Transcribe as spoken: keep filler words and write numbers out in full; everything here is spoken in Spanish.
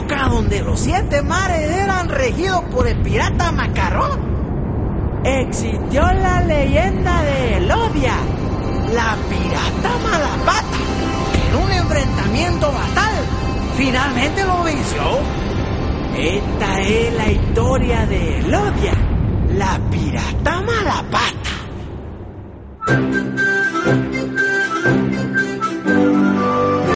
época donde los siete mares eran regidos por el pirata Macarrón, existió la leyenda de Elodia, la pirata Malapata, que en un enfrentamiento fatal finalmente lo venció. Esta es la historia de Elodia, la pirata Malapata.